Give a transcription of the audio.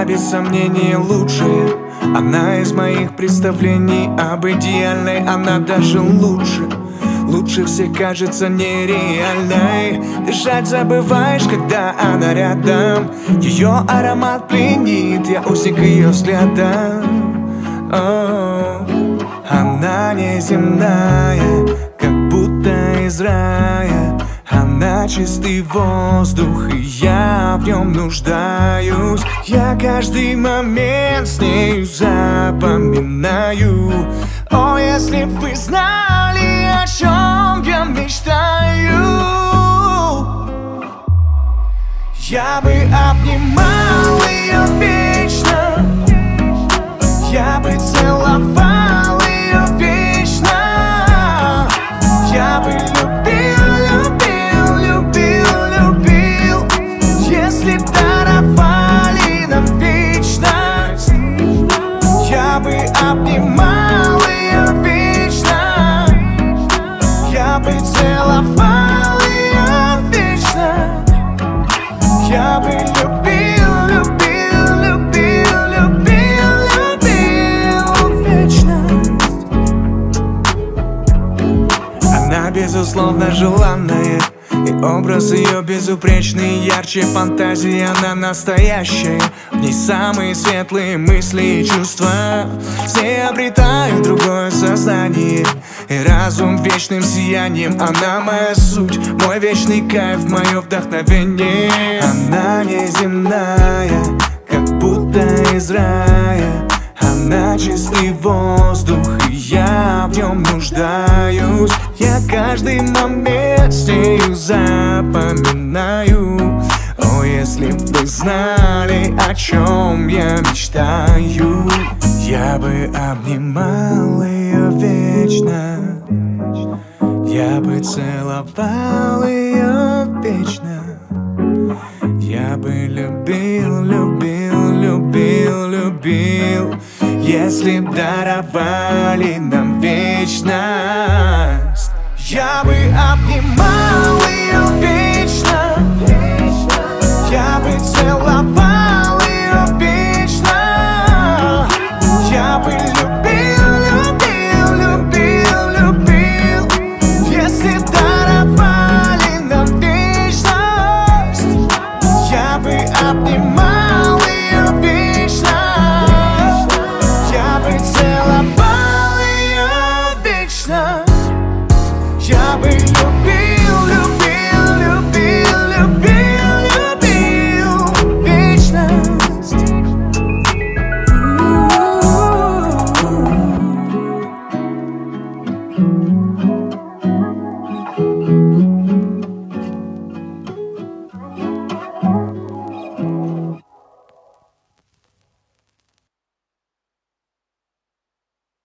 без сомнения лучшая. Она из моих представлений об идеальной, она даже лучше. Лучше всех кажется нереальной. Дышать забываешь, когда она рядом. Ее аромат пленит, я узник ее взгляда. Она неземная, как будто из рая. Она чистый воздух, и я в нем нуждаюсь. Я каждый момент с нею запоминаю. О, если б вы знали, о чем я мечтаю. Я бы обнимал ее вечно. Я бы целовал ее вечно. Я бы любил, если б даровали нам вечность. Я бы обнимал ее вечно. Я бы целовал ее вечно. Я бы любил вечность. Она безусловно желанная, и образ ее безупречный, ярче фантазии, она настоящая. В ней самые светлые мысли и чувства. С ней обретаю другое сознание, и разум вечным сиянием. Она моя суть, мой вечный кайф, мое вдохновение. Она неземная, как будто из рая. Она чистый воздух, и я в нем нуждаюсь. Я каждый момент с нею запоминаю. О, если б вы знали, о чем я мечтаю. Я бы обнимал ее вечно. Я бы целовал ее вечно. Я бы любил, если б даровали нам вечность.